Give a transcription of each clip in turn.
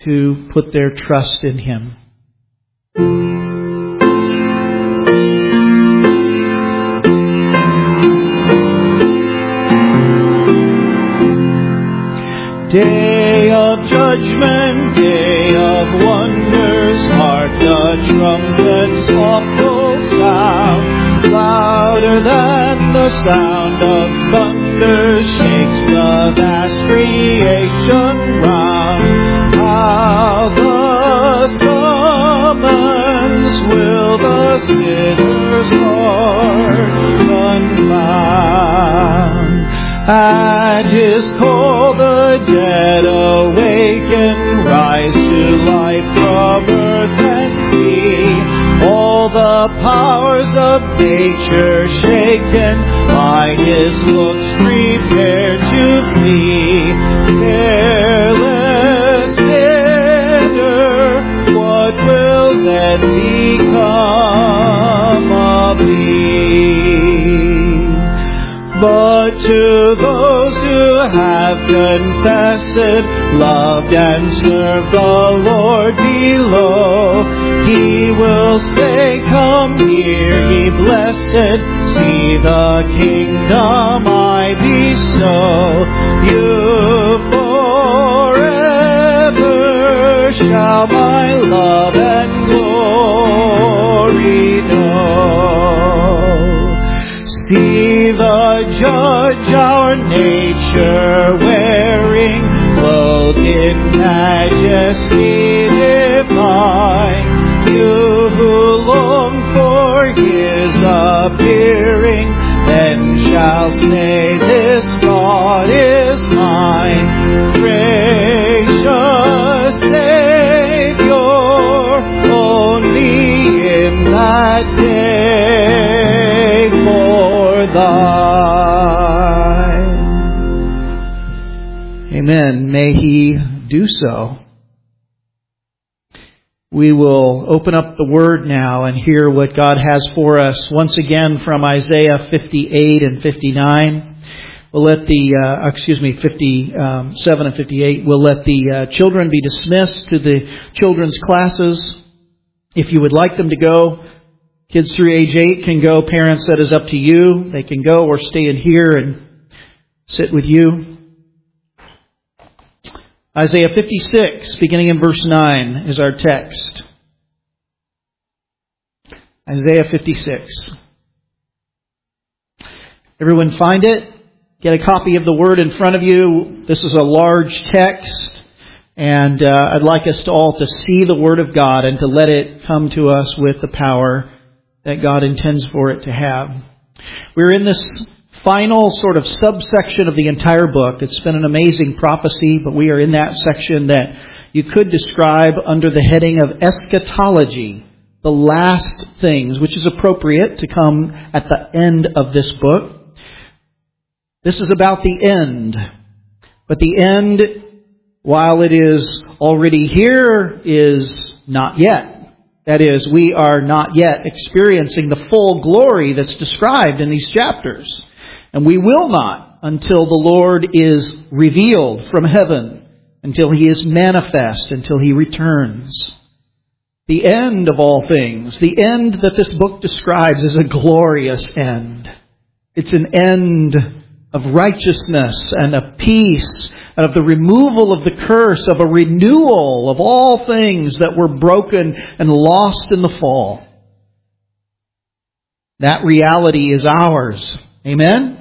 to put their trust in Him. Day of judgment, day of wonders, hark the trumpet's awful sound. Louder than the sound of thunder shakes the vast creation round. How the summons will the sinner's heart confound. At His call the dead awaken, rise to life from earth and sea. All the powers of nature shaken, by His looks prepare to flee. Careless sinner, what will then become of thee? But to those who have confessed, loved and served the Lord below, He will say, come here, ye blessed, see the kingdom I bestow. You forever shall my love and glory know. See the Judge our nature wearing, clothed in majesty divine. You who long for His appearing, then shall say, this God is mine. Gracious Savior, only in that day for thine. Amen. May He do so. We will open up the Word now and hear what God has for us. Once again from Isaiah 58 and 59. We'll let 57 and 58. We'll let the children be dismissed to the children's classes. If you would like them to go, kids through age 8 can go. Parents, that is up to you. They can go or stay in here and sit with you. Isaiah 56, beginning in verse 9, is our text. Isaiah 56. Everyone find it? Get a copy of the Word in front of you. This is a large text, and I'd like us to all to see the Word of God and to let it come to us with the power that God intends for it to have. We're in this final sort of subsection of the entire book. It's been an amazing prophecy, but we are in that section that you could describe under the heading of eschatology, the last things, which is appropriate to come at the end of this book. This is about the end. But the end, while it is already here, is not yet. That is, we are not yet experiencing the full glory that's described in these chapters. And we will not until the Lord is revealed from heaven, until He is manifest, until He returns. The end of all things, the end that this book describes is a glorious end. It's an end of righteousness and of peace, and of the removal of the curse, of a renewal of all things that were broken and lost in the fall. That reality is ours. Amen?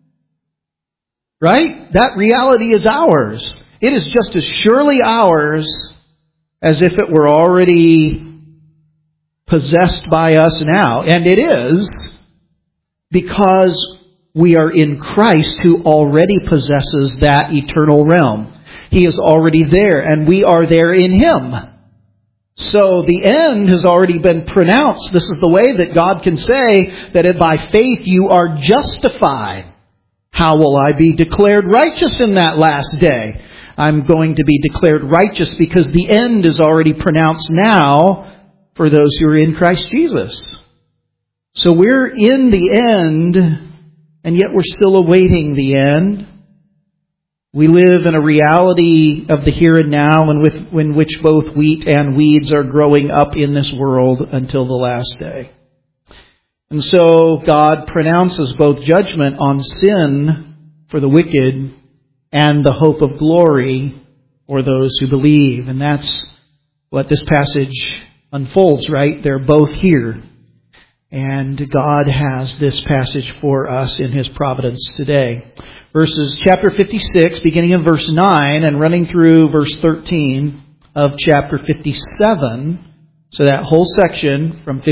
Right? That reality is ours. It is just as surely ours as if it were already possessed by us now. And it is, because we are in Christ, who already possesses that eternal realm. He is already there, and we are there in Him. So the end has already been pronounced. This is the way that God can say that if by faith you are justified. How will I be declared righteous in that last day? I'm going to be declared righteous because the end is already pronounced now for those who are in Christ Jesus. So we're in the end, and yet we're still awaiting the end. We live in a reality of the here and now in which both wheat and weeds are growing up in this world until the last day. And so God pronounces both judgment on sin for the wicked and the hope of glory for those who believe. And that's what this passage unfolds, right? They're both here. And God has this passage for us in His providence today. Chapter 56, beginning in verse 9 and running through verse 13 of chapter 57. So that whole section from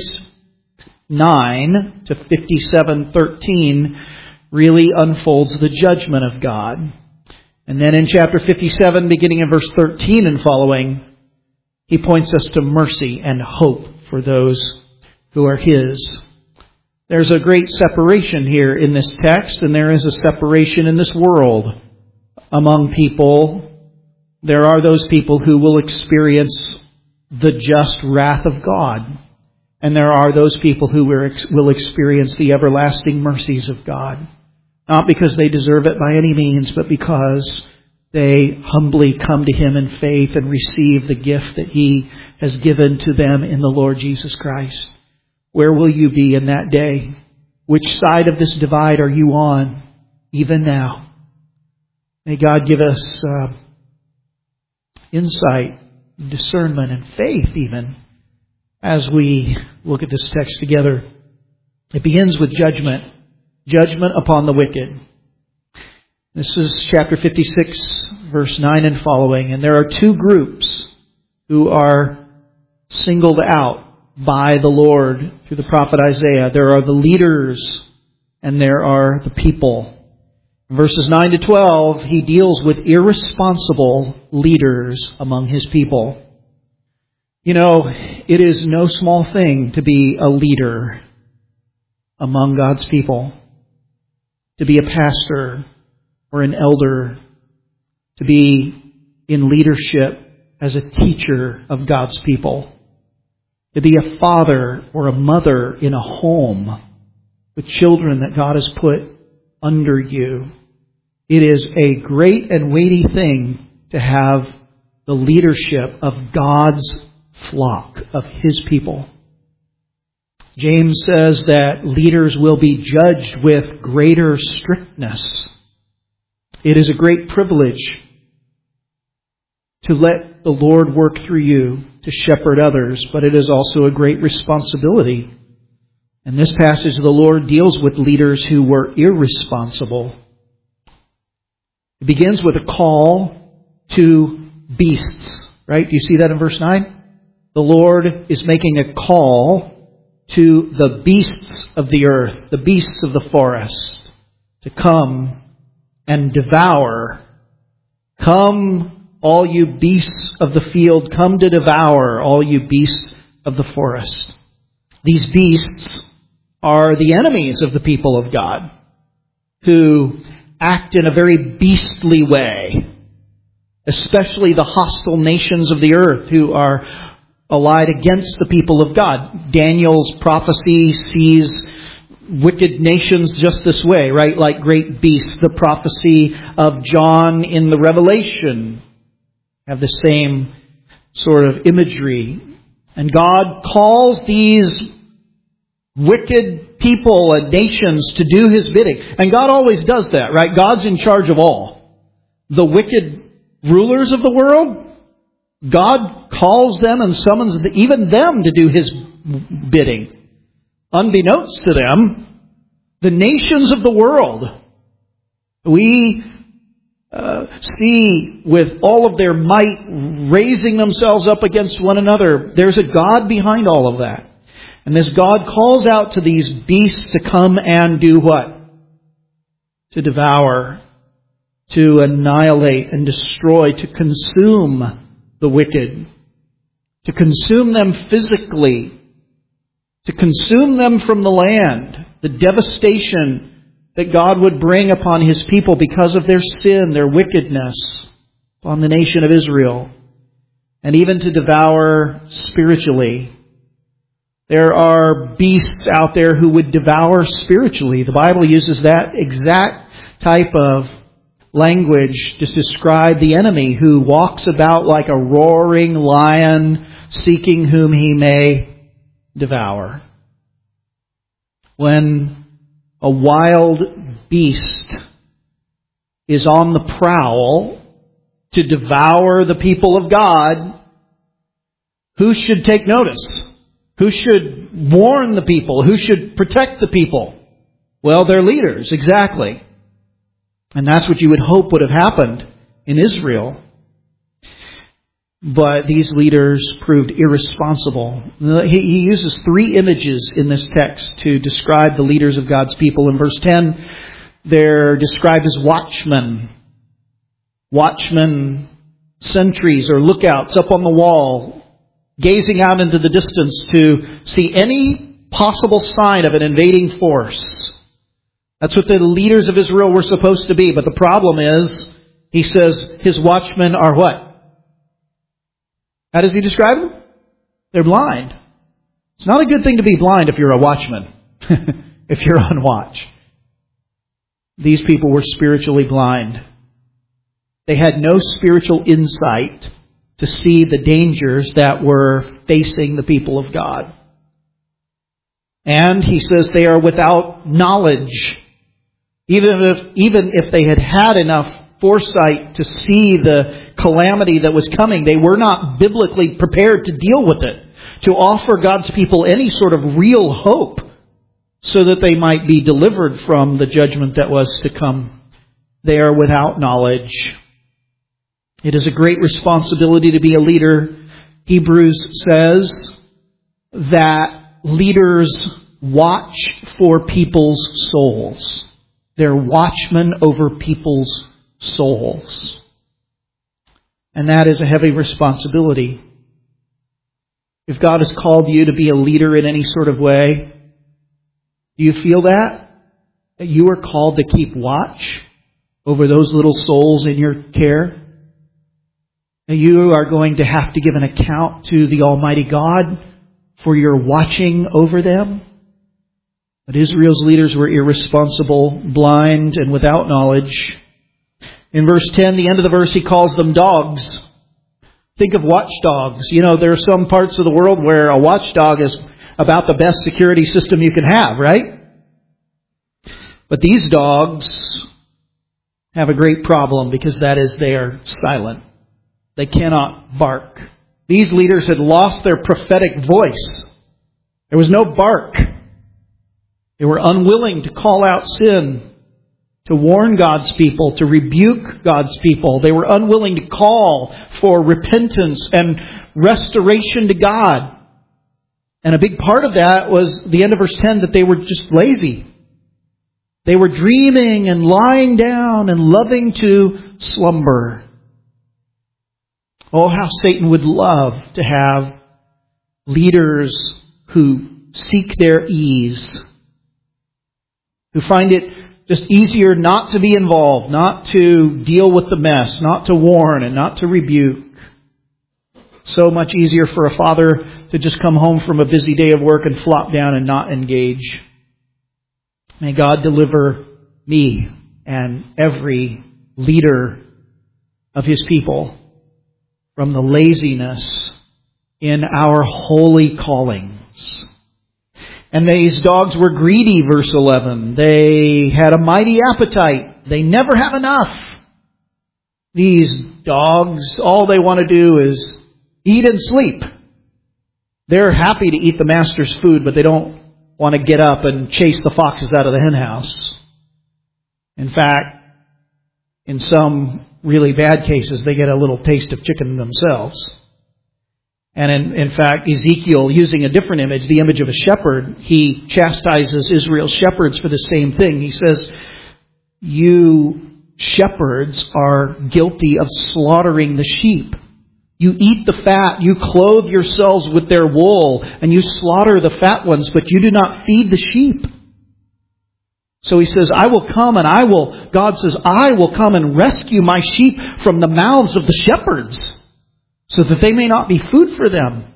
56:9 to 57:13 really unfolds the judgment of God. And then in chapter 57, beginning in verse 13 and following, He points us to mercy and hope for those who are His. There's a great separation here in this text, and there is a separation in this world among people. There are those people who will experience the just wrath of God, and there are those people who will experience the everlasting mercies of God. Not because they deserve it by any means, but because they humbly come to Him in faith and receive the gift that He has given to them in the Lord Jesus Christ. Where will you be in that day? Which side of this divide are you on even now? May God give us insight, discernment, and faith even as we look at this text together. It begins with judgment. Judgment upon the wicked. This is chapter 56, verse 9 and following. And there are two groups who are singled out by the Lord through the prophet Isaiah. There are the leaders and there are the people. In verses 9 to 12, he deals with irresponsible leaders among His people. You know, it is no small thing to be a leader among God's people. To be a pastor or an elder. To be in leadership as a teacher of God's people. To be a father or a mother in a home with children that God has put under you. It is a great and weighty thing to have the leadership of God's flock, of His people. James says that leaders will be judged with greater strictness. It is a great privilege to let the Lord work through you to shepherd others, but it is also a great responsibility. In this passage, the Lord deals with leaders who were irresponsible. It begins with a call to beasts, right? Do you see that in verse 9? The Lord is making a call to the beasts of the earth, the beasts of the forest, to come and devour. Come, all you beasts of the field, come to devour, all you beasts of the forest. These beasts are the enemies of the people of God, who act in a very beastly way, especially the hostile nations of the earth who are allied against the people of God. Daniel's prophecy sees wicked nations just this way, right? Like great beasts. The prophecy of John in the Revelation have the same sort of imagery. And God calls these wicked people and nations to do His bidding. And God always does that, right? God's in charge of all. The wicked rulers of the world, God calls them and summons even them to do His bidding. Unbeknownst to them, the nations of the world, we see with all of their might raising themselves up against one another. There's a God behind all of that. And this God calls out to these beasts to come and do what? To devour, to annihilate and destroy, to consume the wicked, to consume them physically, to consume them from the land, the devastation that God would bring upon His people because of their sin, their wickedness, upon the nation of Israel, and even to devour spiritually. There are beasts out there who would devour spiritually. The Bible uses that exact type of language to describe the enemy who walks about like a roaring lion, seeking whom he may devour. When a wild beast is on the prowl to devour the people of God, who should take notice? Who should warn the people? Who should protect the people? Well, their leaders, exactly. And that's what you would hope would have happened in Israel. But these leaders proved irresponsible. He uses 3 images in this text to describe the leaders of God's people. In verse 10, they're described as watchmen. Watchmen, sentries or lookouts up on the wall, gazing out into the distance to see any possible sign of an invading force. That's what the leaders of Israel were supposed to be. But the problem is, he says, his watchmen are what? How does he describe them? They're blind. It's not a good thing to be blind if you're a watchman, if you're on watch. These people were spiritually blind. They had no spiritual insight to see the dangers that were facing the people of God. And he says they are without knowledge. Even if they had had enough foresight to see the calamity that was coming, they were not biblically prepared to deal with it, to offer God's people any sort of real hope so that they might be delivered from the judgment that was to come. They are without knowledge. It is a great responsibility to be a leader. Hebrews says that leaders watch for people's souls. They're watchmen over people's souls. And that is a heavy responsibility. If God has called you to be a leader in any sort of way, do you feel that? That you are called to keep watch over those little souls in your care? That you are going to have to give an account to the Almighty God for your watching over them? But Israel's leaders were irresponsible, blind, and without knowledge. In verse 10, the end of the verse, he calls them dogs. Think of watchdogs. You know, there are some parts of the world where a watchdog is about the best security system you can have, right? But these dogs have a great problem because that is they are silent. They cannot bark. These leaders had lost their prophetic voice. There was no bark. They were unwilling to call out sin, to warn God's people, to rebuke God's people. They were unwilling to call for repentance and restoration to God. And a big part of that was the end of verse 10, that they were just lazy. They were dreaming and lying down and loving to slumber. Oh, how Satan would love to have leaders who seek their ease, who find it just easier not to be involved, not to deal with the mess, not to warn and not to rebuke. So much easier for a father to just come home from a busy day of work and flop down and not engage. May God deliver me and every leader of His people from the laziness in our holy callings. And these dogs were greedy, verse 11. They had a mighty appetite. They never have enough. These dogs, all they want to do is eat and sleep. They're happy to eat the master's food, but they don't want to get up and chase the foxes out of the hen house. In fact, in some really bad cases, they get a little taste of chicken themselves. And in fact, Ezekiel, using a different image, the image of a shepherd, he chastises Israel's shepherds for the same thing. He says, you shepherds are guilty of slaughtering the sheep. You eat the fat, you clothe yourselves with their wool, and you slaughter the fat ones, but you do not feed the sheep. So he says, God says, I will come and rescue my sheep from the mouths of the shepherds, so that they may not be food for them.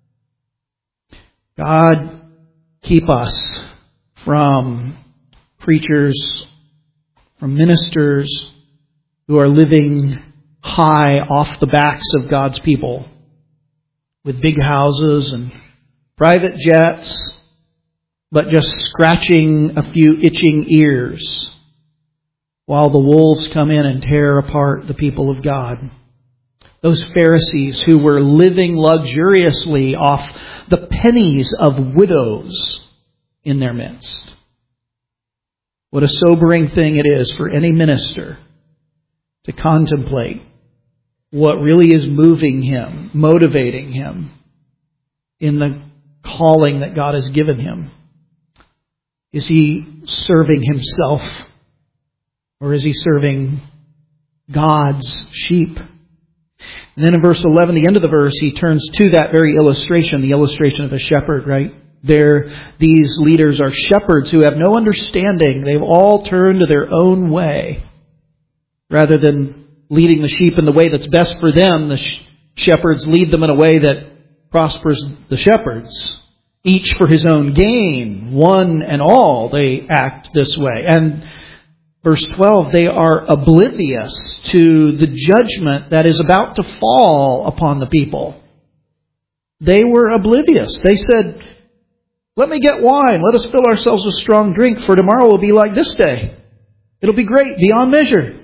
God, keep us from preachers, from ministers who are living high off the backs of God's people with big houses and private jets, but just scratching a few itching ears while the wolves come in and tear apart the people of God. Those Pharisees who were living luxuriously off the pennies of widows in their midst. What a sobering thing it is for any minister to contemplate what really is moving him, motivating him in the calling that God has given him. Is he serving himself, or is he serving God's sheep? And then in verse 11, the end of the verse, he turns to that very illustration, the illustration of a shepherd, right? These leaders are shepherds who have no understanding. They've all turned to their own way. Rather than leading the sheep in the way that's best for them, the shepherds lead them in a way that prospers the shepherds. Each for his own gain, one and all, they act this way. And verse 12, they are oblivious to the judgment that is about to fall upon the people. They were oblivious. They said, "Let me get wine. Let us fill ourselves with strong drink, for tomorrow will be like this day. It'll be great, beyond measure.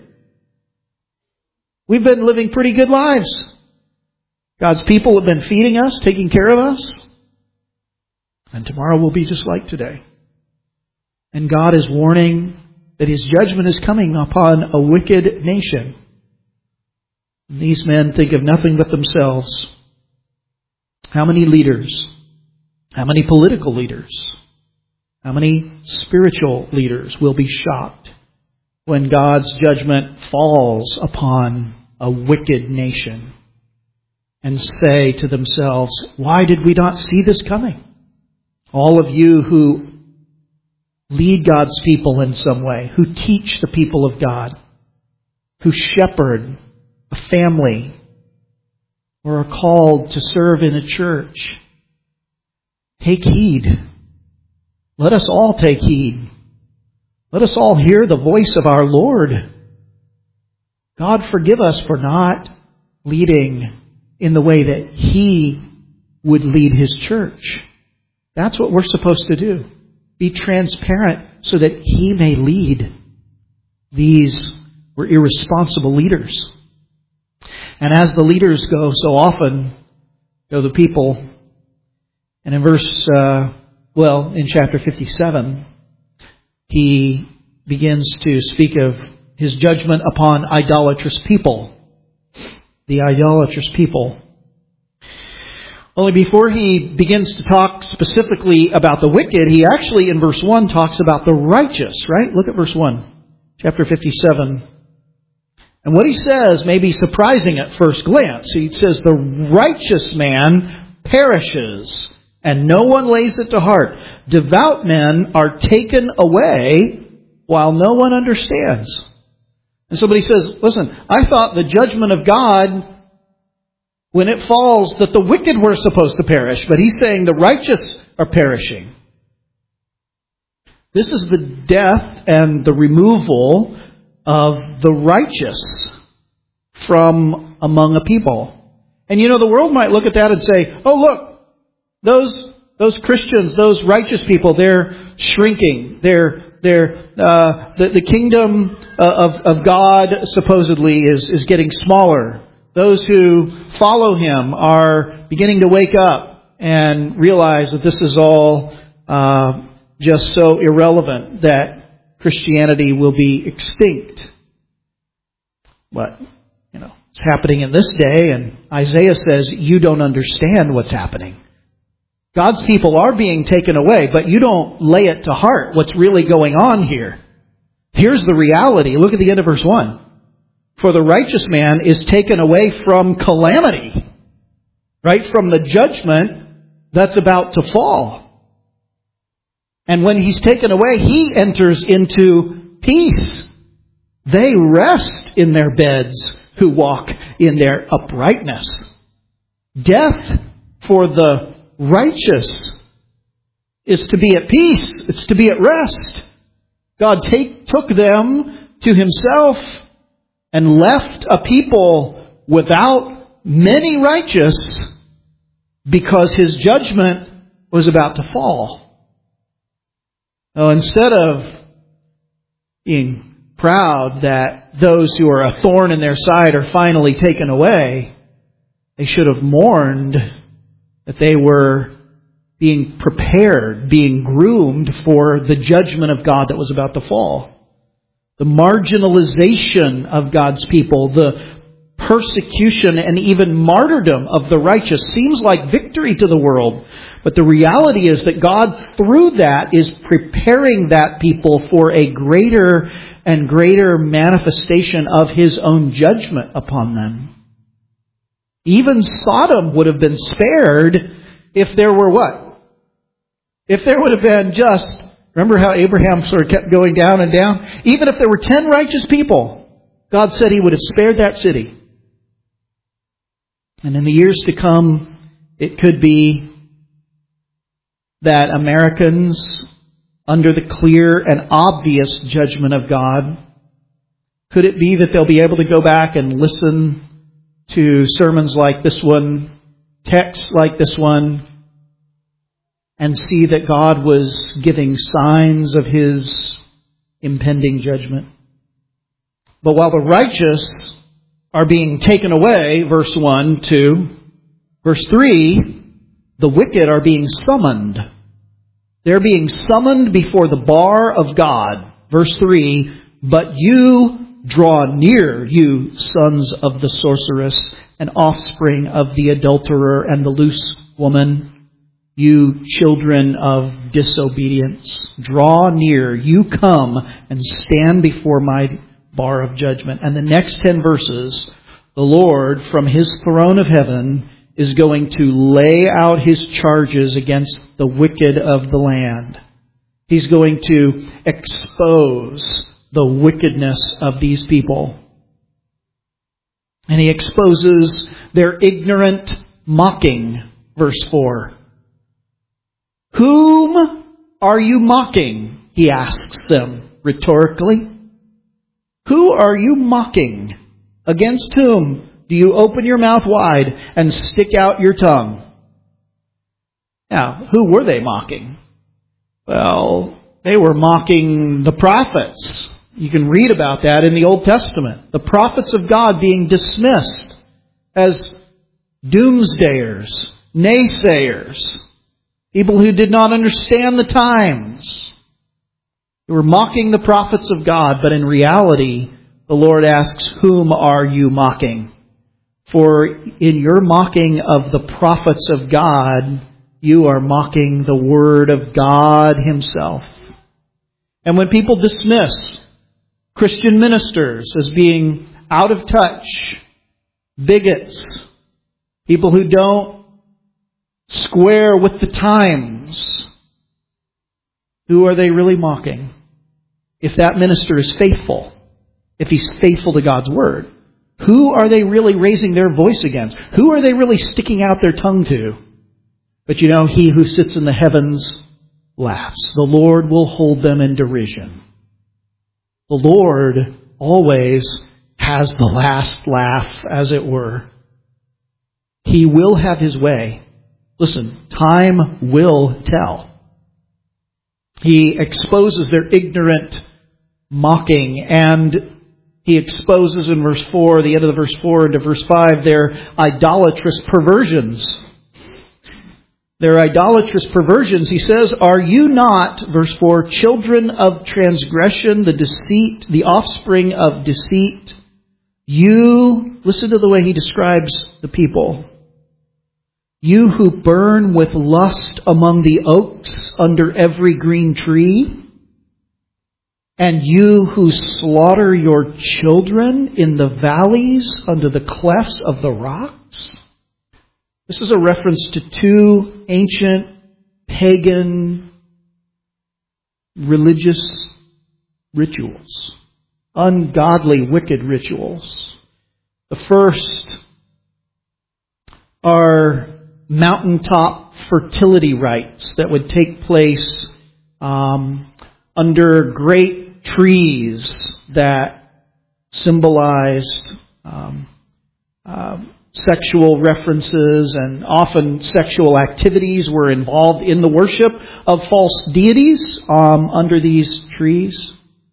We've been living pretty good lives. God's people have been feeding us, taking care of us. And tomorrow will be just like today." And God is warning that His judgment is coming upon a wicked nation. And these men think of nothing but themselves. How many leaders, how many political leaders, how many spiritual leaders will be shocked when God's judgment falls upon a wicked nation and say to themselves, "Why did we not see this coming?" All of you who lead God's people in some way, who teach the people of God, who shepherd a family, or are called to serve in a church, take heed. Let us all take heed. Let us all hear the voice of our Lord. God forgive us for not leading in the way that He would lead His church. That's what we're supposed to do. Be transparent so that He may lead. These were irresponsible leaders. And as the leaders go, so often go the people. And in in chapter 57, he begins to speak of His judgment upon idolatrous people. The idolatrous people. Only before he begins to talk specifically about the wicked, he actually in verse 1 talks about the righteous, right? Look at verse 1, chapter 57. And what he says may be surprising at first glance. He says, "The righteous man perishes, and no one lays it to heart. Devout men are taken away, while no one understands." And somebody says, "Listen, I thought the judgment of God, when it falls, that the wicked were supposed to perish." But he's saying the righteous are perishing. This is the death and the removal of the righteous from among a people. And the world might look at that and say, "Oh, look, those Christians, those righteous people, they're shrinking. The kingdom of God supposedly is getting smaller. Those who follow Him are beginning to wake up and realize that this is all just so irrelevant that Christianity will be extinct." But, it's happening in this day, and Isaiah says, you don't understand what's happening. God's people are being taken away, but you don't lay it to heart what's really going on here. Here's the reality. Look at the end of verse 1. "For the righteous man is taken away from calamity," right? From the judgment that's about to fall. And when he's taken away, he enters into peace. They rest in their beds who walk in their uprightness. Death for the righteous is to be at peace. It's to be at rest. God took them to Himself and left a people without many righteous because His judgment was about to fall. So instead of being proud that those who are a thorn in their side are finally taken away, they should have mourned that they were being prepared, being groomed for the judgment of God that was about to fall. The marginalization of God's people, the persecution and even martyrdom of the righteous seems like victory to the world. But the reality is that God, through that, is preparing that people for a greater and greater manifestation of His own judgment upon them. Even Sodom would have been spared if there were what? If there would have been just, remember how Abraham sort of kept going down and down? Even if there were 10 righteous people, God said He would have spared that city. And in the years to come, it could be that Americans, under the clear and obvious judgment of God, could it be that they'll be able to go back and listen to sermons like this one, texts like this one, and see that God was giving signs of His impending judgment? But while the righteous are being taken away, verse 1, 2, verse 3, the wicked are being summoned. They're being summoned before the bar of God. Verse 3, but you draw near, you sons of the sorceress and offspring of the adulterer and the loose woman, you children of disobedience. Draw near, you come and stand before my bar of judgment. And the next 10 verses, the Lord from His throne of heaven is going to lay out His charges against the wicked of the land. He's going to expose the wickedness of these people. And He exposes their ignorant mocking. Verse 4. Whom are you mocking? He asks them rhetorically. Who are you mocking? Against whom do you open your mouth wide and stick out your tongue? Now, who were they mocking? Well, they were mocking the prophets. You can read about that in the Old Testament. The prophets of God being dismissed as doomsdayers, naysayers, people who did not understand the times. They were mocking the prophets of God, but in reality, the Lord asks, whom are you mocking? For in your mocking of the prophets of God, you are mocking the Word of God Himself. And when people dismiss Christian ministers as being out of touch, bigots, people who don't square with the times, who are they really mocking? If that minister is faithful, if he's faithful to God's Word, who are they really raising their voice against? Who are they really sticking out their tongue to? But you know, He who sits in the heavens laughs. The Lord will hold them in derision. The Lord always has the last laugh, as it were. He will have His way. Listen, time will tell. He exposes their ignorant mocking, and He exposes in verse 4, the end of the verse 4 into verse 5, their idolatrous perversions. Their idolatrous perversions, He says, are you not, verse 4, children of transgression, the deceit, the offspring of deceit? You, listen to the way He describes the people. You who burn with lust among the oaks under every green tree, and you who slaughter your children in the valleys under the clefts of the rocks. This is a reference to two ancient pagan religious rituals, ungodly, wicked rituals. The first are mountaintop fertility rites that would take place under great trees that symbolized sexual references, and often sexual activities were involved in the worship of false deities under these trees.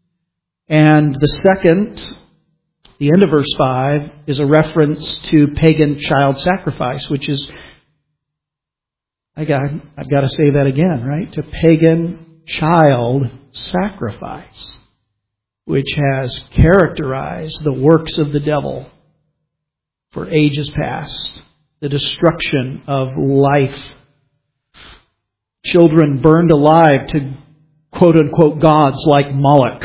And the second, the end of verse 5, is a reference to pagan child sacrifice, which is, I've got to say that again, right? To pagan child sacrifice, which has characterized the works of the devil for ages past. The destruction of life. Children burned alive to quote-unquote gods like Moloch.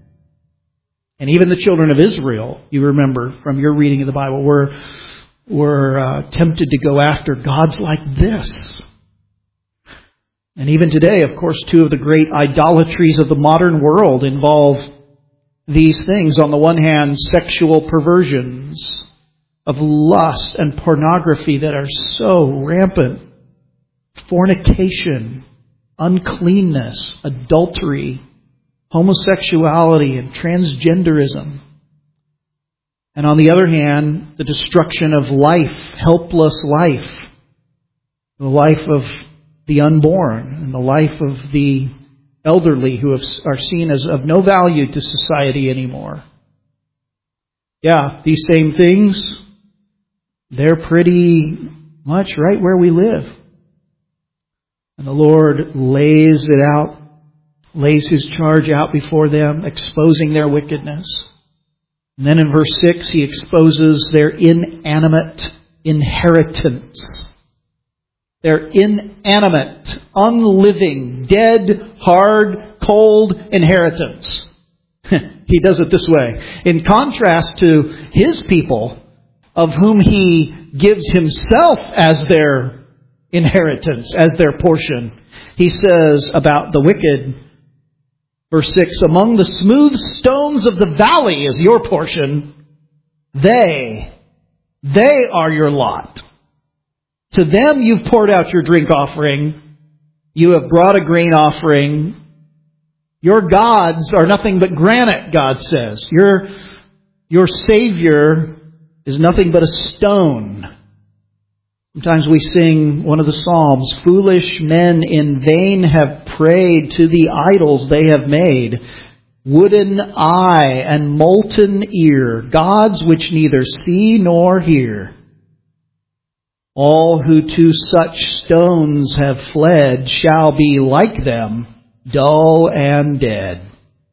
And even the children of Israel, you remember from your reading of the Bible, were tempted to go after gods like this. And even today, of course, two of the great idolatries of the modern world involve these things. On the one hand, sexual perversions of lust and pornography that are so rampant. Fornication, uncleanness, adultery, homosexuality, and transgenderism. And on the other hand, the destruction of life, helpless life, the life of the unborn, and the life of the elderly who are seen as of no value to society anymore. Yeah, these same things, they're pretty much right where we live. And the Lord lays it out, lays His charge out before them, exposing their wickedness. And then in verse 6, He exposes their inanimate inheritance. Their inanimate, unliving, dead, hard, cold inheritance. He does it this way. In contrast to His people, of whom He gives Himself as their inheritance, as their portion. He says about the wicked, verse 6, among the smooth stones of the valley is your portion. They are your lot. To them you've poured out your drink offering. You have brought a grain offering. Your gods are nothing but granite, God says. Your Savior is nothing but a stone. Sometimes we sing one of the Psalms, foolish men in vain have prayed to the idols they have made. Wooden eye and molten ear, gods which neither see nor hear. All who to such stones have fled shall be like them, dull and dead.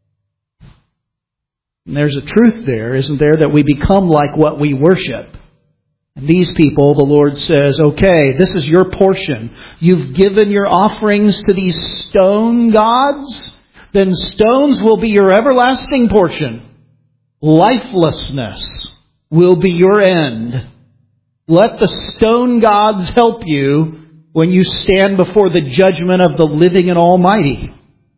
And there's a truth there, isn't there, that we become like what we worship. And these people, the Lord says, okay, this is your portion. You've given your offerings to these stone gods, then stones will be your everlasting portion. Lifelessness will be your end. Let the stone gods help you when you stand before the judgment of the living and almighty.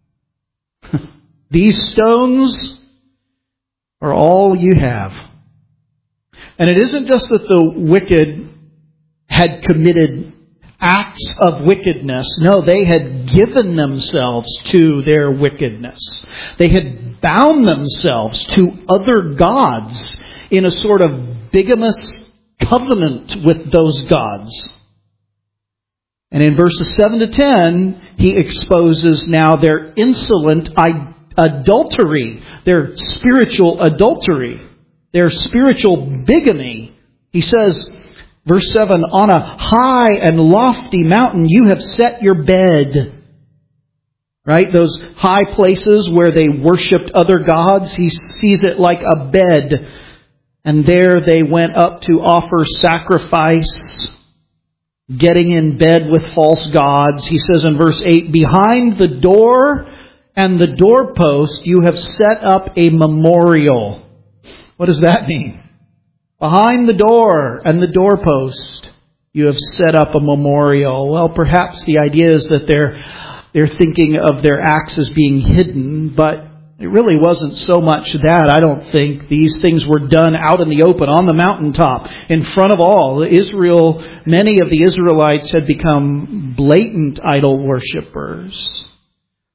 These stones are all you have. And it isn't just that the wicked had committed acts of wickedness. No, they had given themselves to their wickedness. They had bound themselves to other gods in a sort of bigamous covenant with those gods. And in verses 7 to 10, he exposes now their insolent adultery, their spiritual adultery, their spiritual bigamy. He says, verse 7, on a high and lofty mountain you have set your bed. Right? Those high places where they worshipped other gods, he sees it like a bed. And there they went up to offer sacrifice, getting in bed with false gods. He says in verse 8, behind the door and the doorpost you have set up a memorial. What does that mean? Behind the door and the doorpost you have set up a memorial. Well, perhaps the idea is that they're thinking of their acts as being hidden, but it really wasn't so much that. I don't think these things were done out in the open, on the mountaintop, in front of all. Israel, many of the Israelites had become blatant idol worshippers.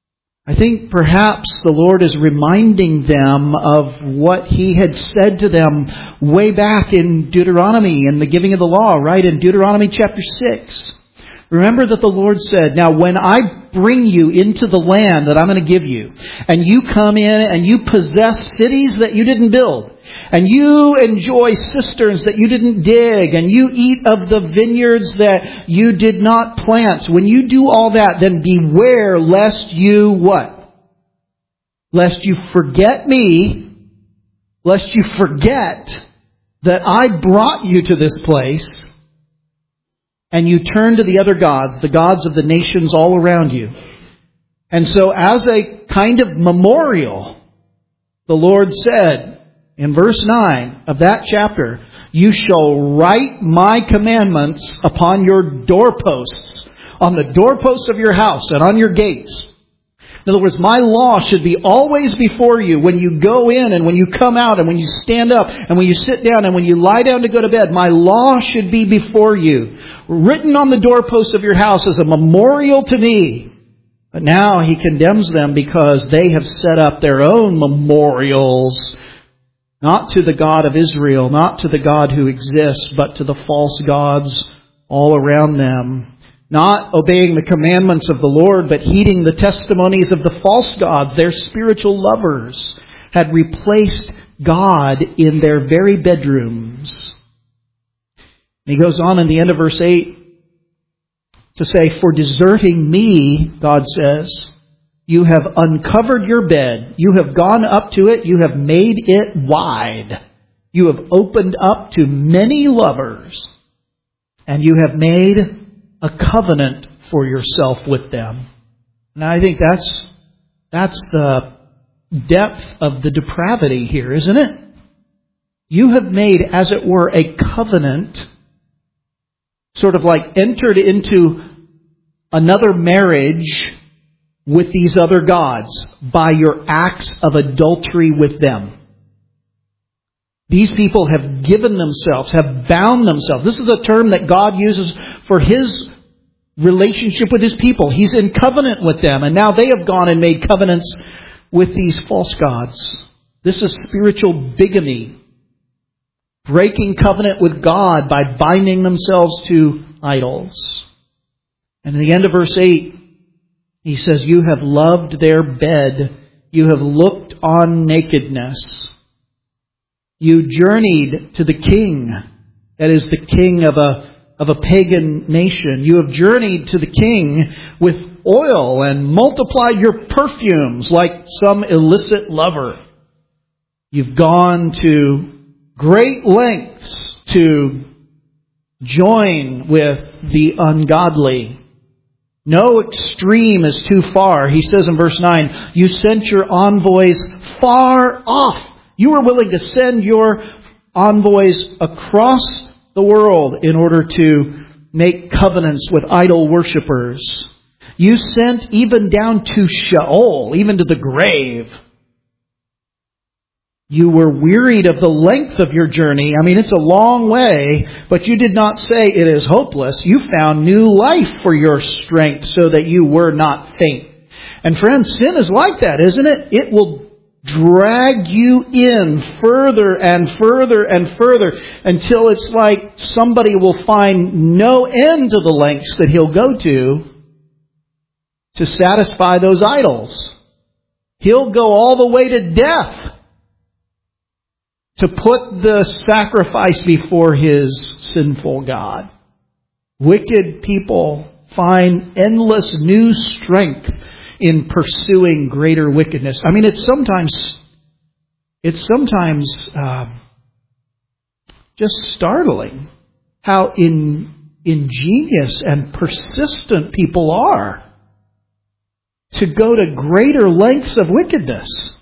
I think perhaps the Lord is reminding them of what He had said to them way back in Deuteronomy and the giving of the law, right? In Deuteronomy chapter 6. Remember that the Lord said, now when I bring you into the land that I'm going to give you, and you come in and you possess cities that you didn't build, and you enjoy cisterns that you didn't dig, and you eat of the vineyards that you did not plant. When you do all that, then beware lest you what? Lest you forget me, lest you forget that I brought you to this place, and you turn to the other gods, the gods of the nations all around you. And so as a kind of memorial, the Lord said, in verse 9 of that chapter, you shall write my commandments upon your doorposts, on the doorposts of your house and on your gates. In other words, my law should be always before you when you go in and when you come out and when you stand up and when you sit down and when you lie down to go to bed. My law should be before you, written on the doorposts of your house as a memorial to me. But now He condemns them because they have set up their own memorials, not to the God of Israel, not to the God who exists, but to the false gods all around them. Not obeying the commandments of the Lord, but heeding the testimonies of the false gods. Their spiritual lovers had replaced God in their very bedrooms. And He goes on in the end of verse 8 to say, for deserting me, God says, you have uncovered your bed. You have gone up to it. You have made it wide. You have opened up to many lovers. And you have made a covenant for yourself with them. And I think that's the depth of the depravity here, isn't it? You have made, as it were, a covenant, sort of like entered into another marriage with these other gods by your acts of adultery with them. These people have given themselves, have bound themselves. This is a term that God uses for His relationship with His people. He's in covenant with them, and now they have gone and made covenants with these false gods. This is spiritual bigamy. Breaking covenant with God by binding themselves to idols. And in the end of verse 8, He says, you have loved their bed. You have looked on nakedness. You journeyed to the king, that is the king of a pagan nation. You have journeyed to the king with oil and multiplied your perfumes like some illicit lover. You've gone to great lengths to join with the ungodly. No extreme is too far. He says in verse 9, you sent your envoys far off. You were willing to send your envoys across the world in order to make covenants with idol worshippers. You sent even down to Sheol, even to the grave. You were wearied of the length of your journey. I mean, it's a long way, but you did not say it is hopeless. You found new life for your strength so that you were not faint. And friends, sin is like that, isn't it? It will drag you in further and further and further until it's like somebody will find no end to the lengths that he'll go to satisfy those idols. He'll go all the way to death to put the sacrifice before his sinful God. Wicked people find endless new strength in pursuing greater wickedness. I mean, it's sometimes just startling how ingenious and persistent people are to go to greater lengths of wickedness.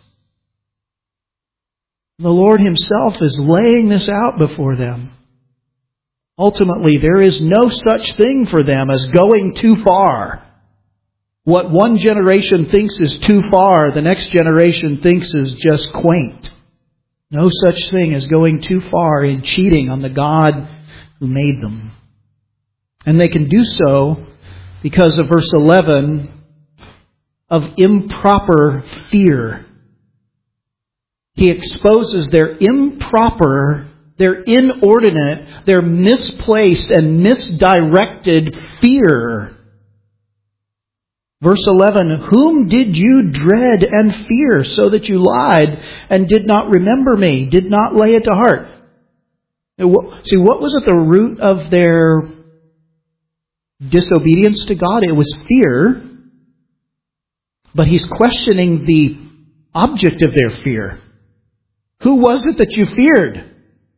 The Lord Himself is laying this out before them. Ultimately, there is no such thing for them as going too far. What one generation thinks is too far, the next generation thinks is just quaint. No such thing as going too far in cheating on the God who made them. And they can do so because of verse 11. of improper fear. He exposes their improper, their inordinate, their misplaced and misdirected fear. Verse 11, whom did you dread and fear, so that you lied and did not remember me, did not lay it to heart? See, what was at the root of their disobedience to God? It was fear. But he's questioning the object of their fear. Who was it that you feared?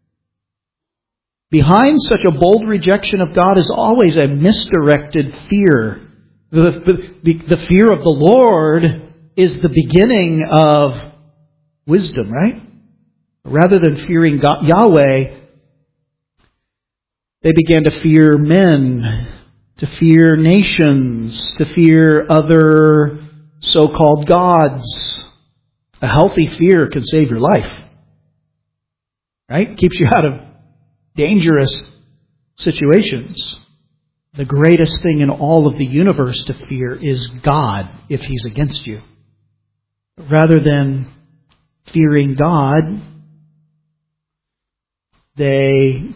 Behind such a bold rejection of God is always a misdirected fear. The fear of the Lord is the beginning of wisdom, right? Rather than fearing God, Yahweh, they began to fear men, to fear nations, to fear other so-called gods. A healthy fear can save your life. Right? Keeps you out of dangerous situations. The greatest thing in all of the universe to fear is God if He's against you. Rather than fearing God, they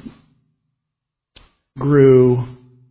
grew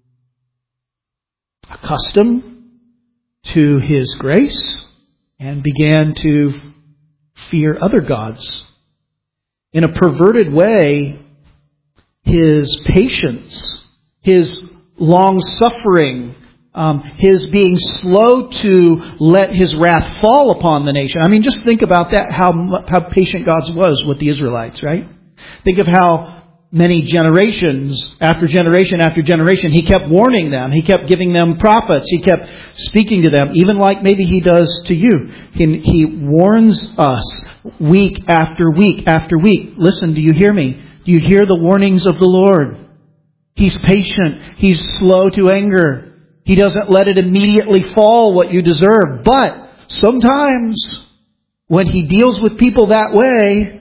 accustomed to His grace and began to fear other gods. In a perverted way, His patience, His long-suffering, His being slow to let His wrath fall upon the nation. I mean, just think about that, how patient God was with the Israelites, right? Think of how many generations after generation after generation, He kept warning them. He kept giving them prophets. He kept speaking to them, even like maybe He does to you. He warns us week after week after week. Listen, do you hear me? Do you hear the warnings of the Lord? He's patient. He's slow to anger. He doesn't let it immediately fall what you deserve. But sometimes when He deals with people that way,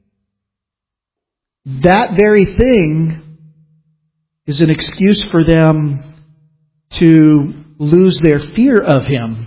that very thing is an excuse for them to lose their fear of Him.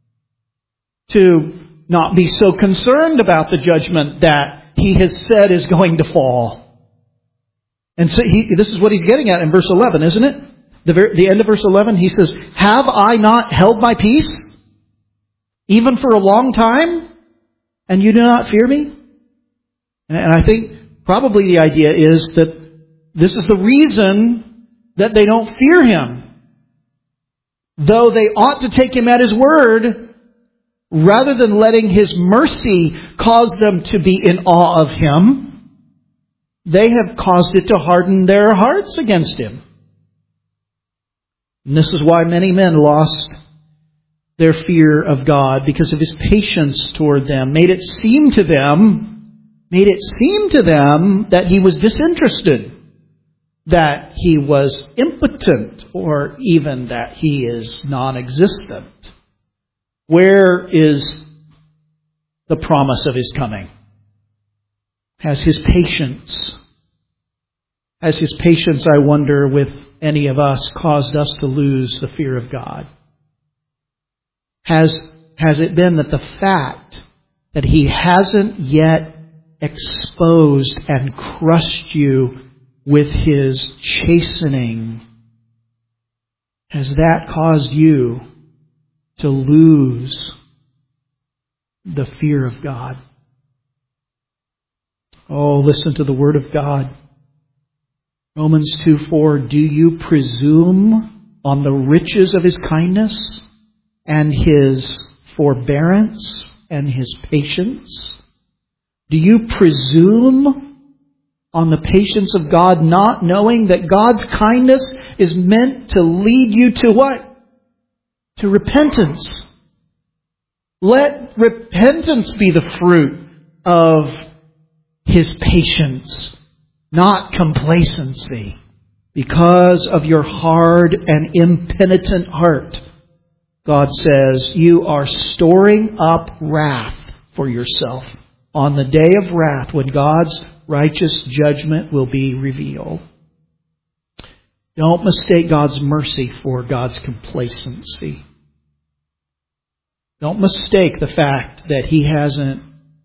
To not be so concerned about the judgment that He has said is going to fall. And so this is what He's getting at in verse 11, isn't it? The end of verse 11, He says, have I not held my peace, even for a long time, and you do not fear me? And I think probably the idea is that this is the reason that they don't fear Him. Though they ought to take Him at His word, rather than letting His mercy cause them to be in awe of Him, they have caused it to harden their hearts against Him. And this is why many men lost their fear of God, because of His patience toward them. Made it seem to them that He was disinterested, that He was impotent, or even that He is non-existent. Where is the promise of His coming? Has His patience, I wonder, with any of us caused us to lose the fear of God? Has it been that the fact that He hasn't yet exposed and crushed you with His chastening, has that caused you to lose the fear of God? Oh, listen to the Word of God. Romans 2:4, do you presume on the riches of His kindness and His forbearance and His patience? Do you presume on the patience of God, not knowing that God's kindness is meant to lead you to what? To repentance. Let repentance be the fruit of His patience, not complacency. Because of your hard and impenitent heart, God says, you are storing up wrath for yourself on the day of wrath, when God's righteous judgment will be revealed. Don't mistake God's mercy for God's complacency. Don't mistake the fact that He hasn't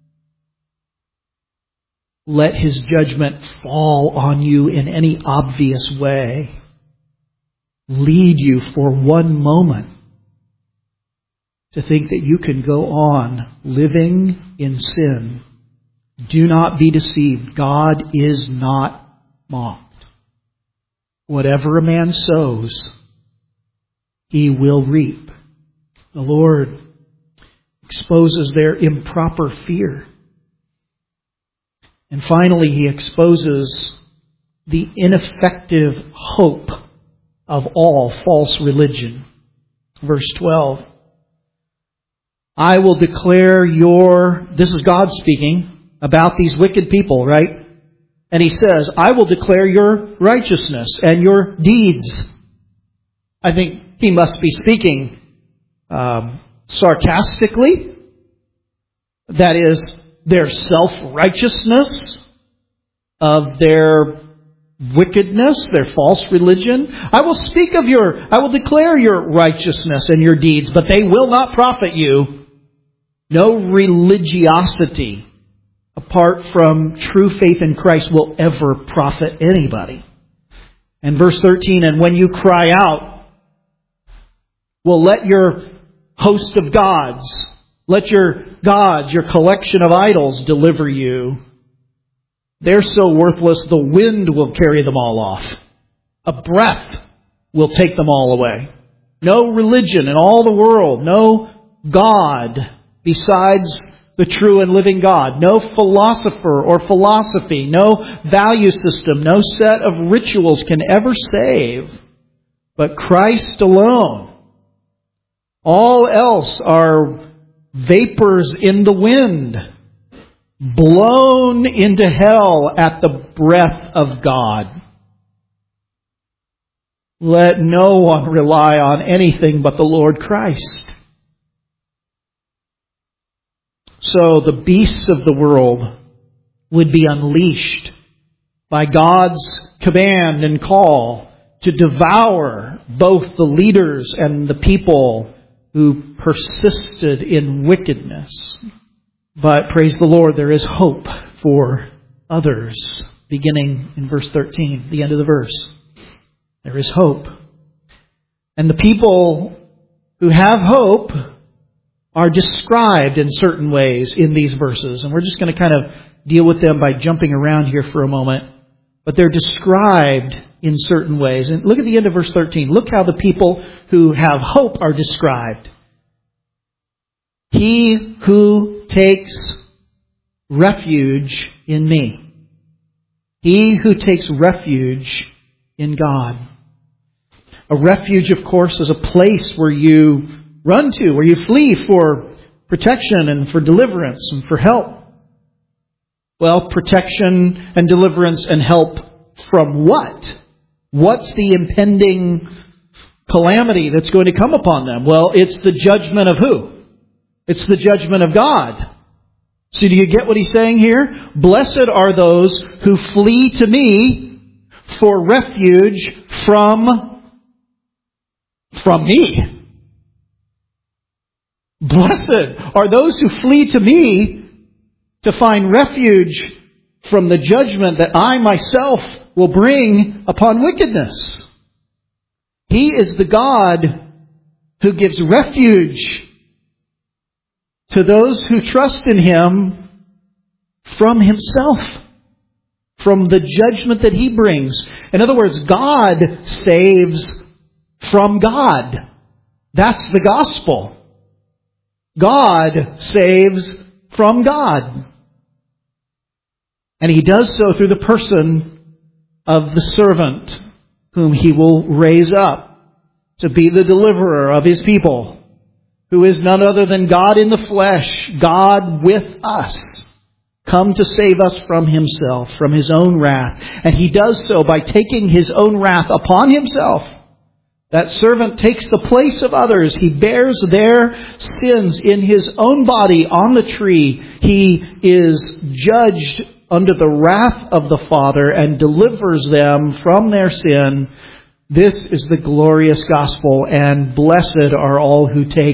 let His judgment fall on you in any obvious way. Lead you for one moment to think that you can go on living in sin. Do not be deceived. God is not mocked. Whatever a man sows, he will reap. The Lord exposes their improper fear. And finally, He exposes the ineffective hope of all false religion. Verse 12. I will declare this is God speaking about these wicked people, right? And He says, I will declare your righteousness and your deeds. I think He must be speaking sarcastically. That is, their self-righteousness of their wickedness, their false religion. I will declare your righteousness and your deeds, but they will not profit you. No religiosity apart from true faith in Christ will ever profit anybody. And verse 13, and when you cry out, well, let your host of gods, let your gods, your collection of idols deliver you. They're so worthless, the wind will carry them all off. A breath will take them all away. No religion in all the world, no God besides the true and living God. No philosopher or philosophy, no value system, no set of rituals can ever save, but Christ alone. All else are vapors in the wind, blown into hell at the breath of God. Let no one rely on anything but the Lord Christ. So the beasts of the world would be unleashed by God's command and call to devour both the leaders and the people who persisted in wickedness. But praise the Lord, there is hope for others, beginning in verse 13, the end of the verse. There is hope. And the people who have hope are described in certain ways in these verses. And we're just going to kind of deal with them by jumping around here for a moment. But they're described in certain ways. And look at the end of verse 13. Look how the people who have hope are described. He who takes refuge in me. He who takes refuge in God. A refuge, of course, is a place where you run to, where you flee for protection and for deliverance and for help. Well, protection and deliverance and help from what? What's the impending calamity that's going to come upon them? Well, it's the judgment of who? It's the judgment of God. So do you get what he's saying here? Blessed are those who flee to me for refuge from me. Blessed are those who flee to me to find refuge from the judgment that I myself will bring upon wickedness. He is the God who gives refuge to those who trust in Him from Himself, from the judgment that He brings. In other words, God saves from God. That's the gospel. God saves from God. And He does so through the person of the servant whom He will raise up to be the deliverer of His people, who is none other than God in the flesh, God with us, come to save us from Himself, from His own wrath. And He does so by taking His own wrath upon Himself. That servant takes the place of others. He bears their sins in His own body on the tree. He is judged under the wrath of the Father and delivers them from their sin. This is the glorious gospel, and blessed are all who take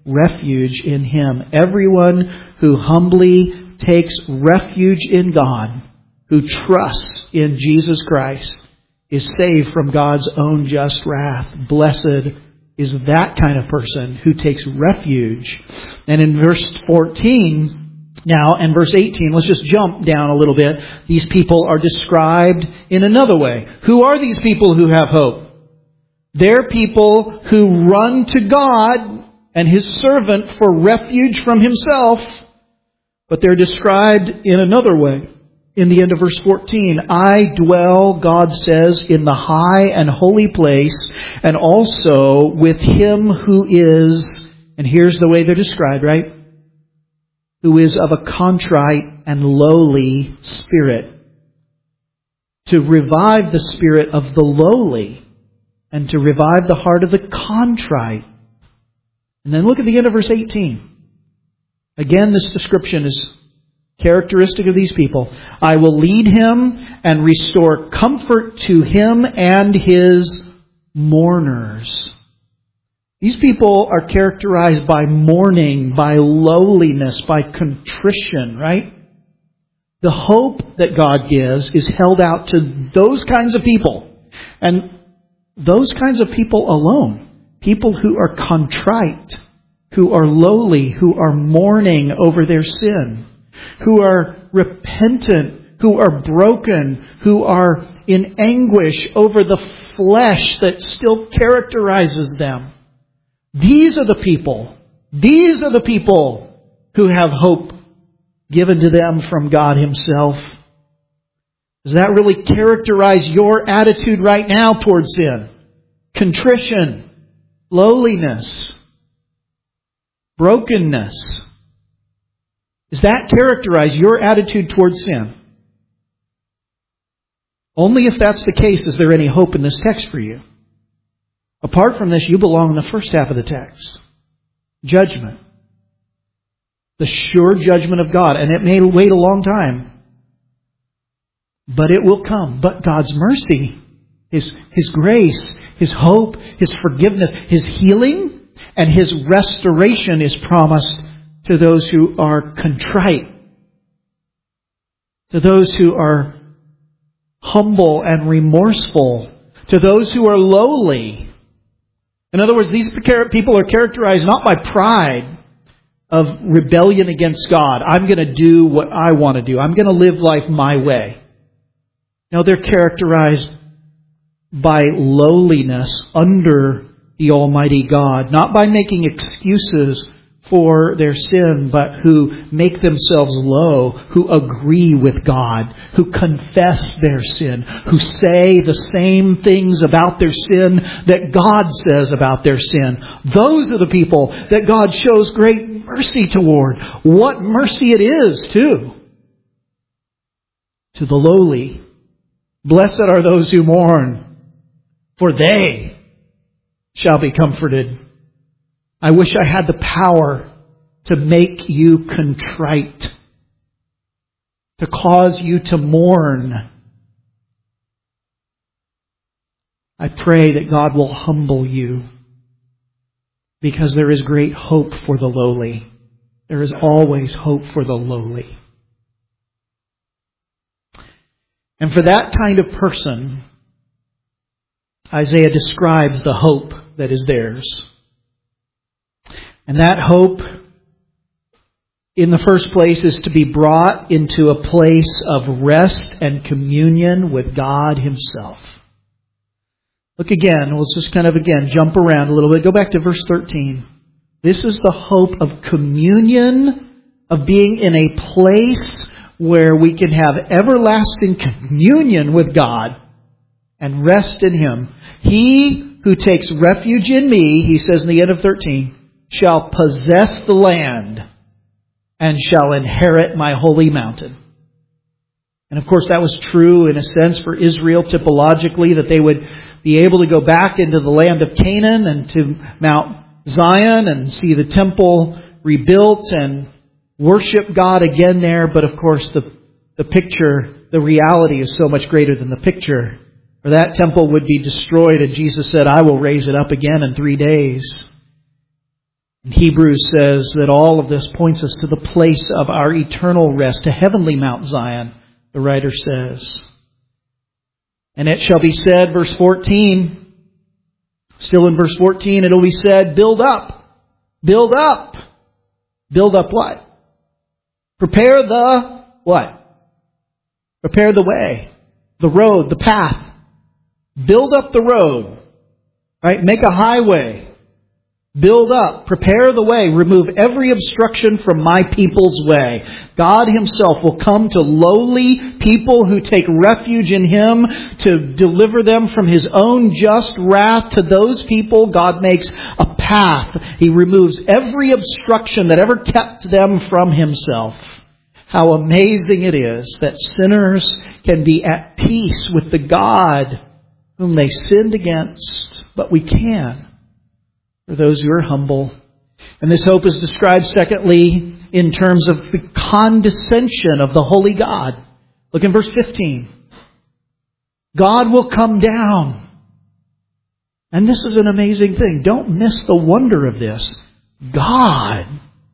refuge in Him. Everyone who humbly takes refuge in God, who trusts in Jesus Christ, is saved from God's own just wrath. Blessed is that kind of person who takes refuge. And in verse 14 now and verse 18, let's just jump down a little bit. These people are described in another way. Who are these people who have hope? They're people who run to God and His servant for refuge from himself. But they're described in another way. In the end of verse 14, I dwell, God says, in the high and holy place, and also with Him who is, and here's the way they're described, right? Who is of a contrite and lowly spirit. To revive the spirit of the lowly, and to revive the heart of the contrite. And then look at the end of verse 18. Again, this description is characteristic of these people. I will lead him and restore comfort to him and his mourners. These people are characterized by mourning, by lowliness, by contrition, right? The hope that God gives is held out to those kinds of people. And those kinds of people alone. People who are contrite, who are lowly, who are mourning over their sin, who are repentant, who are broken, who are in anguish over the flesh that still characterizes them. These are the people who have hope given to them from God Himself. Does that really characterize your attitude right now towards sin? Contrition, lowliness, brokenness. Does that characterize your attitude towards sin? Only if that's the case is there any hope in this text for you. Apart from this, you belong in the first half of the text. Judgment. The sure judgment of God. And it may wait a long time. But it will come. But God's mercy, His grace, His hope, His forgiveness, His healing, and His restoration is promised to those who are contrite. To those who are humble and remorseful. To those who are lowly. In other words, these people are characterized not by pride of rebellion against God. I'm going to do what I want to do. I'm going to live life my way. No, they're characterized by lowliness under the Almighty God. Not by making excuses for their sin, but who make themselves low, who agree with God, who confess their sin, who say the same things about their sin that God says about their sin. Those are the people that God shows great mercy toward. What mercy it is, too. To the lowly. Blessed are those who mourn, for they shall be comforted. I wish I had the power to make you contrite, to cause you to mourn. I pray that God will humble you, because there is great hope for the lowly. There is always hope for the lowly. And for that kind of person, Isaiah describes the hope that is theirs. And that hope, in the first place, is to be brought into a place of rest and communion with God Himself. Look again. Let's just jump around a little bit. Go back to verse 13. This is the hope of communion, of being in a place where we can have everlasting communion with God and rest in Him. He who takes refuge in me, he says in the end of 13, shall possess the land and shall inherit my holy mountain. And of course that was true in a sense for Israel typologically, that they would be able to go back into the land of Canaan and to Mount Zion and see the temple rebuilt and worship God again there. But of course the picture, the reality is so much greater than the picture. For that temple would be destroyed, and Jesus said, I will raise it up again in 3 days. Hebrews says that all of this points us to the place of our eternal rest, to heavenly Mount Zion, the writer says. And it shall be said, verse 14, still in verse 14, it'll be said, build up, build up. Build up what? Prepare the what? Prepare the way, the road, the path. Build up the road, right? Make a highway. Build up, prepare the way, remove every obstruction from my people's way. God Himself will come to lowly people who take refuge in Him to deliver them from His own just wrath. To those people, God makes a path. He removes every obstruction that ever kept them from Himself. How amazing it is that sinners can be at peace with the God whom they sinned against, but we can. For those who are humble. And this hope is described, secondly, in terms of the condescension of the holy God. Look in verse 15. God will come down. And this is an amazing thing. Don't miss the wonder of this. God,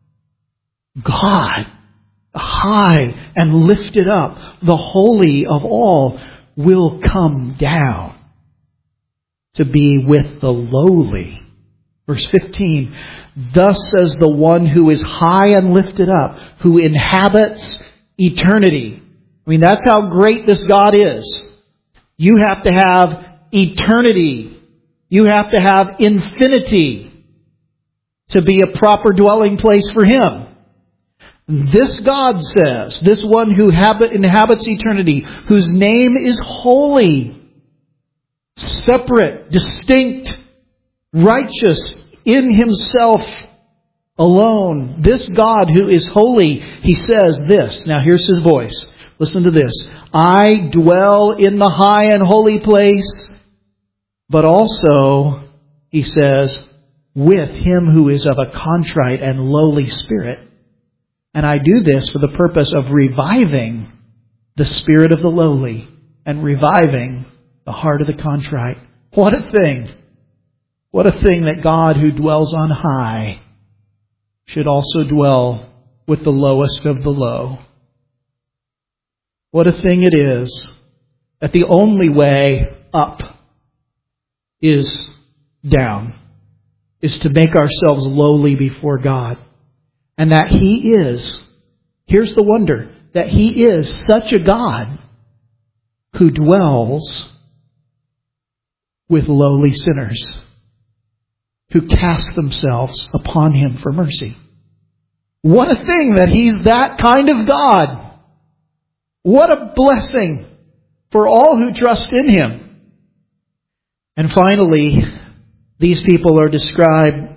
high and lifted up, the holy of all, will come down to be with the lowly. Verse 15, thus says the one who is high and lifted up, who inhabits eternity. I mean, that's how great this God is. You have to have eternity. You have to have infinity to be a proper dwelling place for Him. This God says, this one who inhabits eternity, whose name is holy, separate, distinct, righteous in Himself alone. This God who is holy, He says this. Now here's His voice. Listen to this. I dwell in the high and holy place, but also, He says, with him who is of a contrite and lowly spirit. And I do this for the purpose of reviving the spirit of the lowly and reviving the heart of the contrite. What a thing! What a thing that God who dwells on high should also dwell with the lowest of the low. What a thing it is that the only way up is down, is to make ourselves lowly before God. And that He is, here's the wonder, that He is such a God who dwells with lowly sinners who cast themselves upon Him for mercy. What a thing that He's that kind of God. What a blessing for all who trust in Him. And finally, these people are described,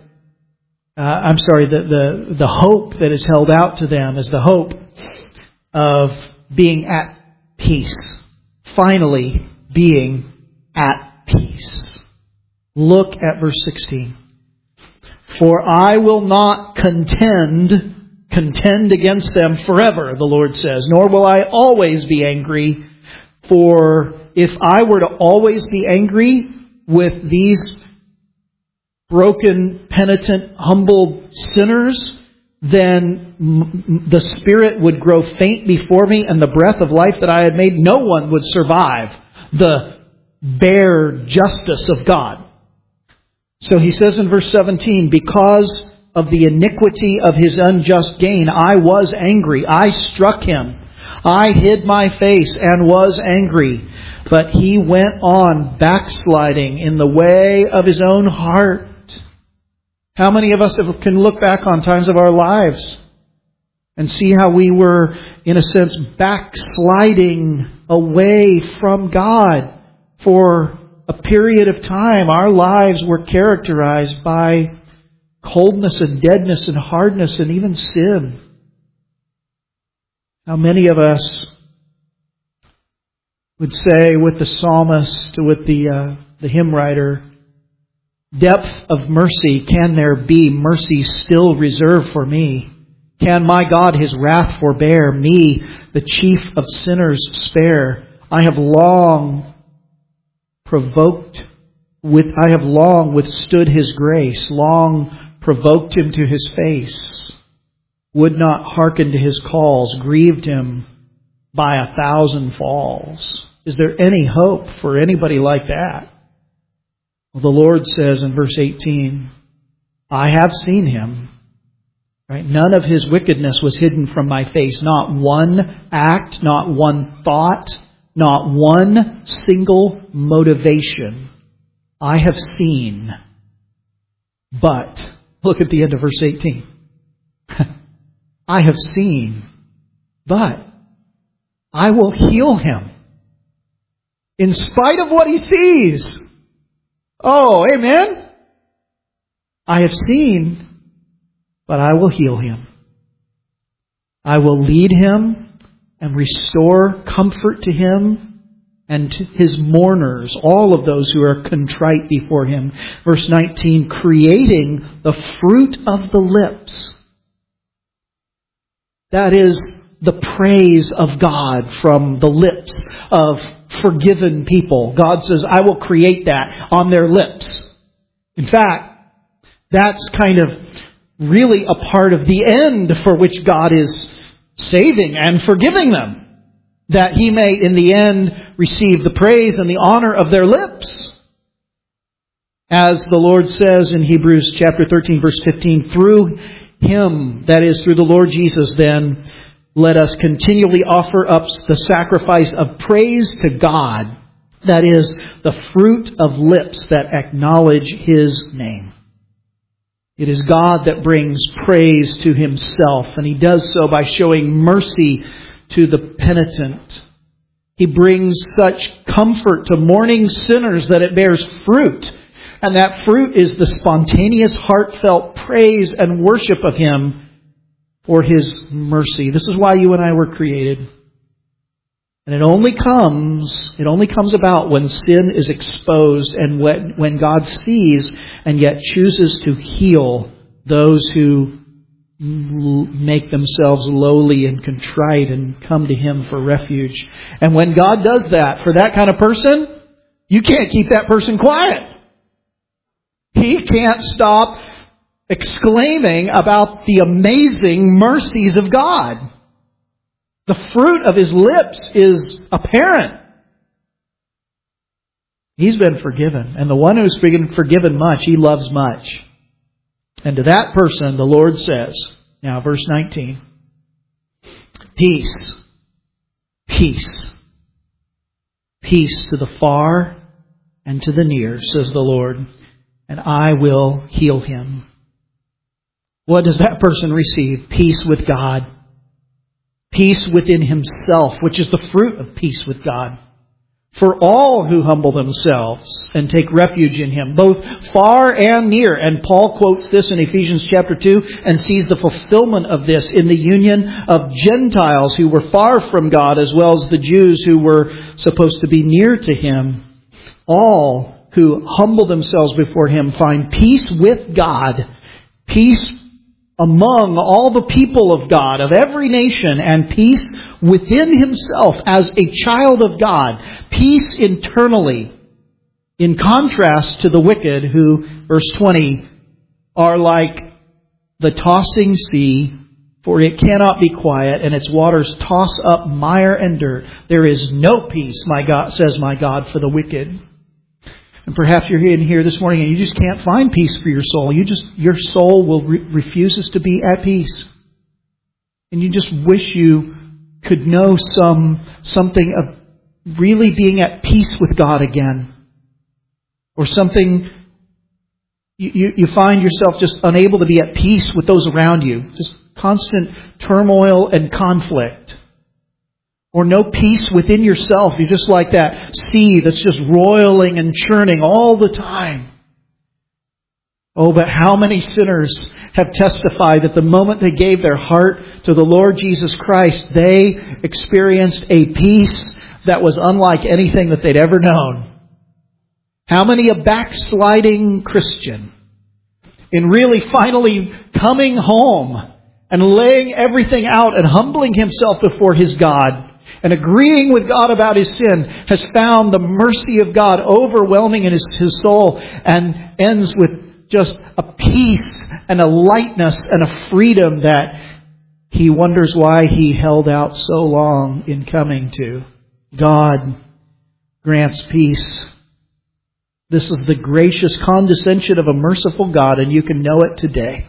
the hope that is held out to them is the hope of being at peace. Finally, being at peace. Look at verse 16. For I will not contend against them forever, the Lord says, nor will I always be angry. For if I were to always be angry with these broken, penitent, humbled sinners, then the Spirit would grow faint before me, and the breath of life that I had made, no one would survive the bare justice of God. So He says in verse 17, because of the iniquity of his unjust gain, I was angry. I struck him. I hid my face and was angry. But he went on backsliding in the way of his own heart. How many of us can look back on times of our lives and see how we were, in a sense, backsliding away from God for a period of time? Our lives were characterized by coldness and deadness and hardness and even sin. How many of us would say with the psalmist, with the hymn writer, depth of mercy, can there be mercy still reserved for me? Can my God His wrath forbear? Me, the chief of sinners, spare. I have long withstood His grace, long provoked him to his face, would not hearken to his calls, grieved him by 1,000 falls. Is there any hope for anybody like that? Well, the Lord says in verse 18, I have seen him. Right? None of his wickedness was hidden from my face. Not one act, not one thought, not one single motivation I have seen. But, look at the end of verse 18. I have seen, but I will heal him. In spite of what he sees. Oh, amen? I have seen, but I will heal him. I will lead him and restore comfort to him and to his mourners, all of those who are contrite before him. Verse 19, creating the fruit of the lips. That is the praise of God from the lips of forgiven people. God says, I will create that on their lips. In fact, that's kind of really a part of the end for which God is saving and forgiving them. That He may, in the end, receive the praise and the honor of their lips. As the Lord says in Hebrews chapter 13, verse 15, through Him, that is, through the Lord Jesus, then, let us continually offer up the sacrifice of praise to God. That is, the fruit of lips that acknowledge His name. It is God that brings praise to Himself, and He does so by showing mercy to the penitent. He brings such comfort to mourning sinners that it bears fruit. And that fruit is the spontaneous, heartfelt praise and worship of Him for His mercy. This is why you and I were created. And it only comes about when sin is exposed and when God sees and yet chooses to heal those who make themselves lowly and contrite and come to Him for refuge. And when God does that for that kind of person, you can't keep that person quiet. He can't stop exclaiming about the amazing mercies of God. The fruit of his lips is apparent. He's been forgiven. And the one who's been forgiven much, he loves much. And to that person, the Lord says, now verse 19, peace, peace, peace to the far and to the near, says the Lord, and I will heal him. What does that person receive? Peace with God. Peace within himself, which is the fruit of peace with God. For all who humble themselves and take refuge in Him, both far and near. And Paul quotes this in Ephesians chapter 2 and sees the fulfillment of this in the union of Gentiles who were far from God as well as the Jews who were supposed to be near to Him. All who humble themselves before Him find peace with God, peace among all the people of God, of every nation, and peace within himself as a child of God. Peace internally. In contrast to the wicked who, verse 20, are like the tossing sea, for it cannot be quiet, and its waters toss up mire and dirt. There is no peace, my God, says my God, for the wicked. And perhaps you're in here this morning and you just can't find peace for your soul. Your soul refuses to be at peace. And you just wish you could know something of really being at peace with God again. Or something, you find yourself just unable to be at peace with those around you. Just constant turmoil and conflict. Or no peace within yourself. You're just like that sea that's just roiling and churning all the time. Oh, but how many sinners have testified that the moment they gave their heart to the Lord Jesus Christ, they experienced a peace that was unlike anything that they'd ever known. How many a backsliding Christian, in really finally coming home and laying everything out and humbling himself before his God, and agreeing with God about his sin, has found the mercy of God overwhelming in his soul, and ends with just a peace and a lightness and a freedom that he wonders why he held out so long in coming to. God grants peace. This is the gracious condescension of a merciful God, and you can know it today.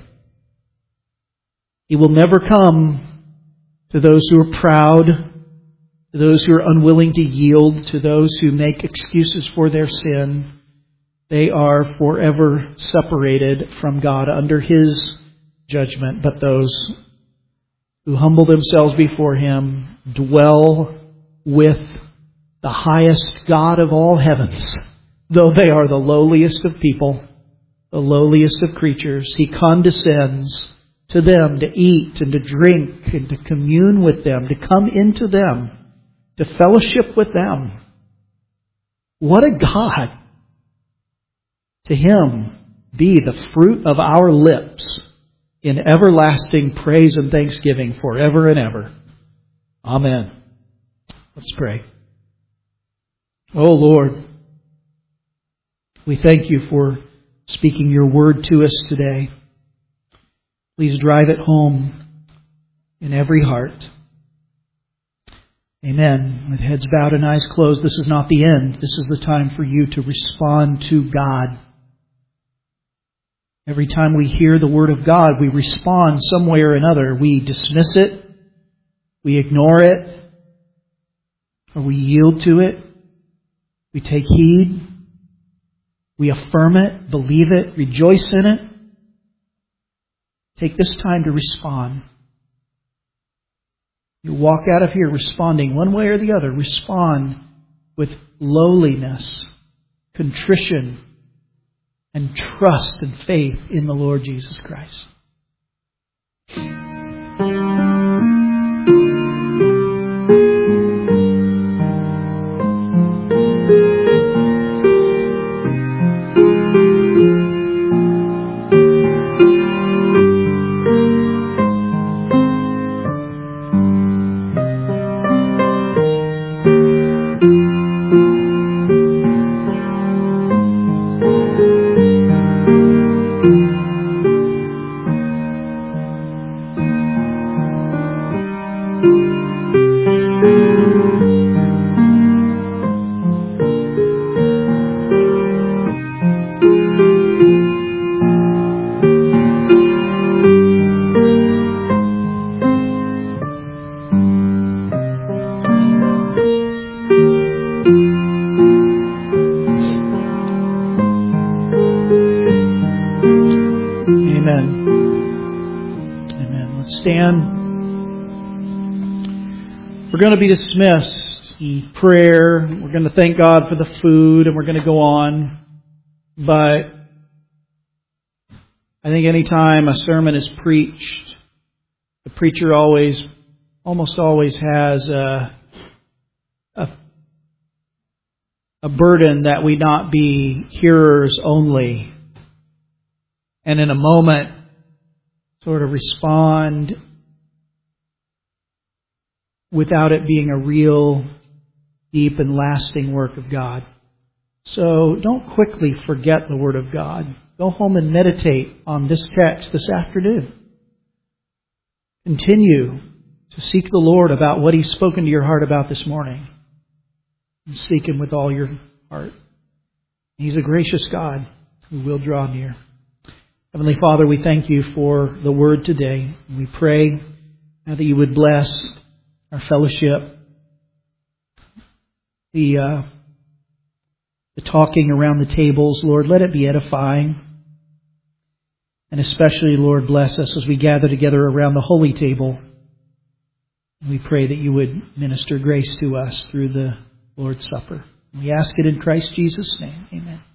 He will never come to those who are proud, to those who are unwilling to yield, to those who make excuses for their sin. They are forever separated from God under His judgment. But those who humble themselves before Him dwell with the highest God of all heavens. Though they are the lowliest of people, the lowliest of creatures, He condescends to them to eat and to drink and to commune with them, to come into them, to fellowship with them. What a God! To Him be the fruit of our lips in everlasting praise and thanksgiving forever and ever. Amen. Let's pray. Oh Lord, we thank You for speaking Your word to us today. Please drive it home in every heart. Amen. With heads bowed and eyes closed, this is not the end. This is the time for you to respond to God. Every time we hear the Word of God, we respond some way or another. We dismiss it, we ignore it, or we yield to it. We take heed, we affirm it, believe it, rejoice in it. Take this time to respond. You walk out of here responding one way or the other. Respond with lowliness, contrition, and trust and faith in the Lord Jesus Christ. We're going to be dismissed in prayer. We're going to thank God for the food, and we're going to go on. But I think any time a sermon is preached, the preacher almost always has a burden that we not be hearers only, and in a moment sort of respond without it being a real, deep and lasting work of God. So don't quickly forget the Word of God. Go home and meditate on this text this afternoon. Continue to seek the Lord about what He's spoken to your heart about this morning. And seek Him with all your heart. He's a gracious God who will draw near. Heavenly Father, we thank You for the Word today. We pray that You would bless our fellowship, the talking around the tables. Lord, let it be edifying. And especially, Lord, bless us as we gather together around the holy table. And we pray that You would minister grace to us through the Lord's Supper. We ask it in Christ Jesus' name. Amen.